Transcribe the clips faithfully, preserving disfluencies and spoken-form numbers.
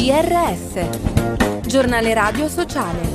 G R S, Giornale Radio Sociale.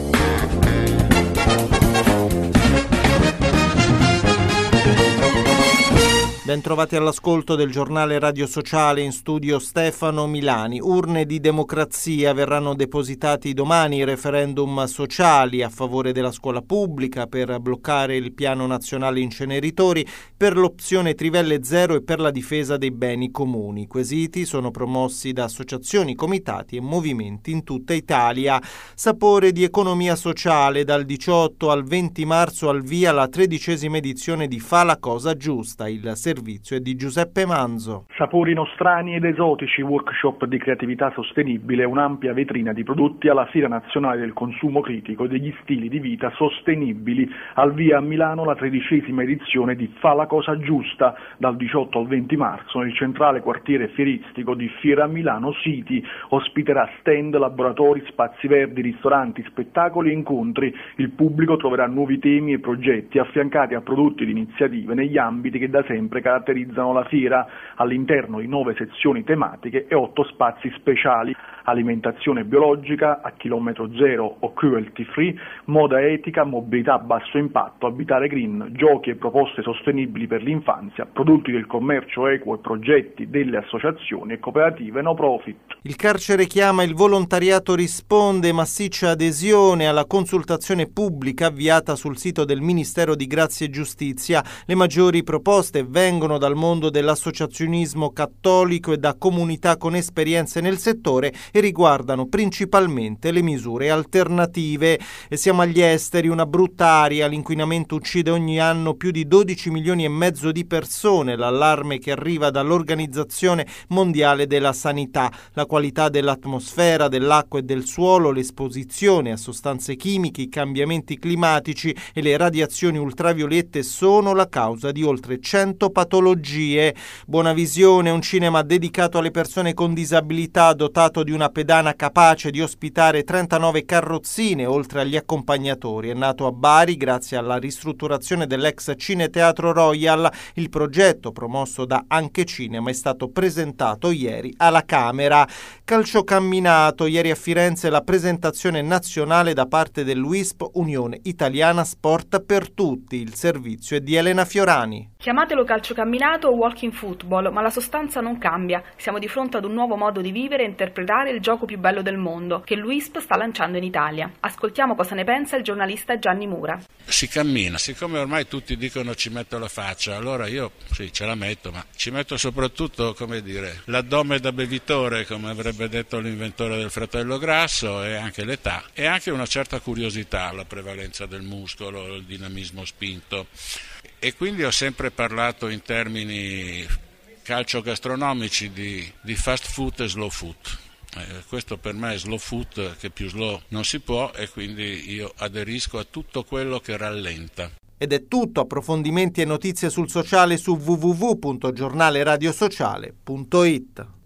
Bentrovati all'ascolto del giornale Radio Sociale, in studio Stefano Milani. Urne di democrazia, verranno depositati domani i referendum sociali a favore della scuola pubblica, per bloccare il piano nazionale inceneritori, per l'opzione trivelle zero e per la difesa dei beni comuni. I quesiti sono promossi da associazioni, comitati e movimenti in tutta Italia. Sapore di economia sociale, dal diciotto al venti marzo al via la tredicesima edizione di Fa la cosa giusta, il servizio è di Giuseppe Manzo. Sapori nostrani ed esotici, workshop di creatività sostenibile, un'ampia vetrina di prodotti alla Fiera Nazionale del Consumo Critico e degli Stili di Vita Sostenibili. Al via a Milano la tredicesima edizione di Fa la cosa giusta, dal diciotto al venti marzo nel centrale quartiere fieristico di Fiera Milano City. Ospiterà stand, laboratori, spazi verdi, ristoranti, spettacoli e incontri. Il pubblico troverà nuovi temi e progetti affiancati a prodotti ed iniziative negli ambiti che da sempre caratterizzano la fiera, all'interno di nove sezioni tematiche e otto spazi speciali: alimentazione biologica, a chilometro zero o cruelty free, moda etica, mobilità a basso impatto, abitare green, giochi e proposte sostenibili per l'infanzia, prodotti del commercio equo e progetti delle associazioni e cooperative no profit. Il carcere chiama, il volontariato risponde, massiccia adesione alla consultazione pubblica avviata sul sito del Ministero di Grazia e Giustizia. Le maggiori proposte vengono dal mondo dell'associazionismo cattolico e da comunità con esperienze nel settore e riguardano principalmente le misure alternative. E siamo agli esteri, una brutta aria, l'inquinamento uccide ogni anno più di dodici milioni e mezzo di persone, l'allarme che arriva dall'Organizzazione Mondiale della Sanità. La qualità dell'atmosfera, dell'acqua e del suolo, l'esposizione a sostanze chimiche, i cambiamenti climatici e le radiazioni ultraviolette sono la causa di oltre cento patologie. Buona Visione, un cinema dedicato alle persone con disabilità, dotato di una pedana capace di ospitare trentanove carrozzine oltre agli accompagnatori. È nato a Bari grazie alla ristrutturazione dell'ex Cineteatro Royal. Il progetto, promosso da Anche Cinema, è stato presentato ieri alla Camera. Calciocamminato, ieri a Firenze la presentazione nazionale da parte dell'U I S P, Unione Italiana Sport per Tutti. Il servizio è di Elena Fiorani. Chiamatelo calciocamminato o walking football, ma la sostanza non cambia. Siamo di fronte ad un nuovo modo di vivere e interpretare il gioco più bello del mondo, che l'U I S P sta lanciando in Italia. Ascoltiamo cosa ne pensa il giornalista Gianni Mura. Si cammina, siccome ormai tutti dicono ci metto la faccia, allora io sì, ce la metto, ma ci metto soprattutto, come dire, l'addome da bevitore, come avrebbe detto l'inventore del fratello grasso, e anche l'età, e anche una certa curiosità, la prevalenza del muscolo, il dinamismo spinto. E quindi ho sempre parlato in termini calcio-gastronomici di, di fast food e slow food. Eh, questo per me è slow food, che più slow non si può, e quindi io aderisco a tutto quello che rallenta. Ed è tutto, approfondimenti e notizie sul sociale su w w w punto giornale radio sociale punto i t.